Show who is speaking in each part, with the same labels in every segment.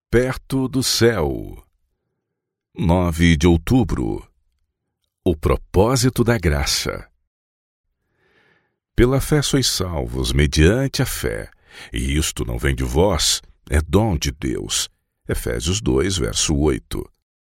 Speaker 1: Perto do céu. 9 de outubro. O propósito da graça. Pela fé sois salvos, mediante a fé, e isto não vem de vós, é dom de Deus. Efésios 2, verso 8.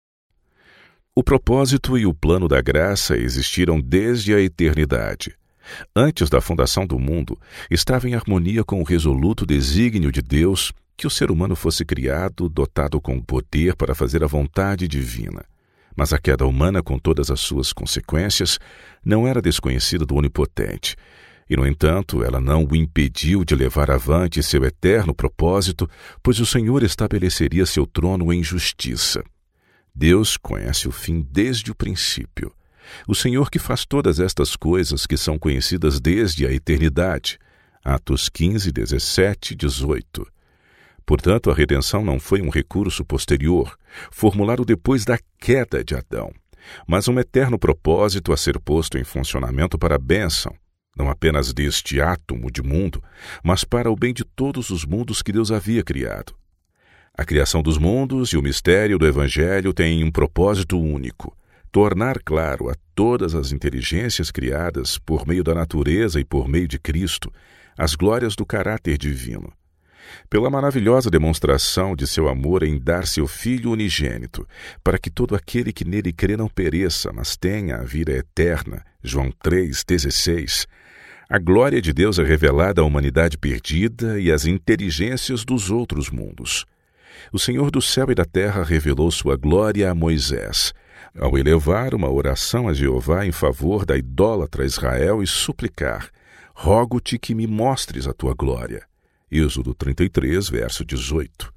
Speaker 1: O propósito e o plano da graça existiram desde a eternidade. Antes da fundação do mundo, estava em harmonia com o resoluto desígnio de Deus que o ser humano fosse criado, dotado com poder para fazer a vontade divina. Mas a queda humana, com todas as suas consequências, não era desconhecida do Onipotente. E, no entanto, ela não o impediu de levar avante seu eterno propósito, pois o Senhor estabeleceria seu trono em justiça. Deus conhece o fim desde o princípio. O Senhor que faz todas estas coisas que são conhecidas desde a eternidade. Atos 15, 17, 18. Portanto, a redenção não foi um recurso posterior, formulado depois da queda de Adão, mas um eterno propósito a ser posto em funcionamento para a bênção, não apenas deste átomo de mundo, mas para o bem de todos os mundos que Deus havia criado. A criação dos mundos e o mistério do Evangelho têm um propósito único: tornar claro a todas as inteligências criadas por meio da natureza e por meio de Cristo as glórias do caráter divino. Pela maravilhosa demonstração de seu amor em dar seu Filho unigênito, para que todo aquele que nele crê não pereça, mas tenha a vida eterna. João 3,16. A glória de Deus é revelada à humanidade perdida e às inteligências dos outros mundos. O Senhor do céu e da terra revelou sua glória a Moisés, ao elevar uma oração a Jeová em favor da idólatra Israel e suplicar: rogo-te que me mostres a tua glória. Êxodo 33, verso 18.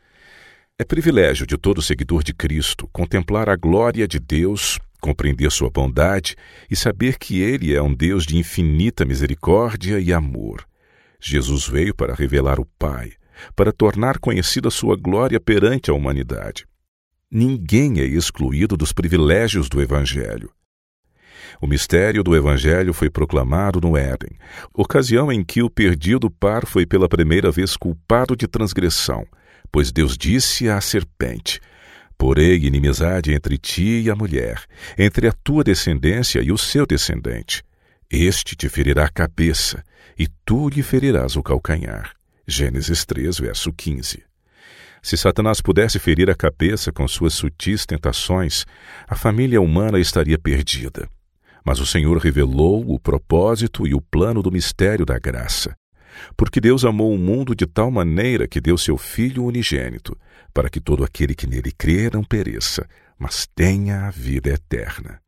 Speaker 1: É privilégio de todo seguidor de Cristo contemplar a glória de Deus, compreender sua bondade e saber que Ele é um Deus de infinita misericórdia e amor. Jesus veio para revelar o Pai, para tornar conhecida sua glória perante a humanidade. Ninguém é excluído dos privilégios do Evangelho. O mistério do Evangelho foi proclamado no Éden, ocasião em que o perdido par foi pela primeira vez culpado de transgressão, pois Deus disse à serpente: porei inimizade entre ti e a mulher, entre a tua descendência e o seu descendente. Este te ferirá a cabeça, e tu lhe ferirás o calcanhar. Gênesis 3, verso 15. Se Satanás pudesse ferir a cabeça com suas sutis tentações, a família humana estaria perdida. Mas o Senhor revelou o propósito e o plano do mistério da graça. Porque Deus amou o mundo de tal maneira que deu seu Filho unigênito, para que todo aquele que nele crê não pereça, mas tenha a vida eterna.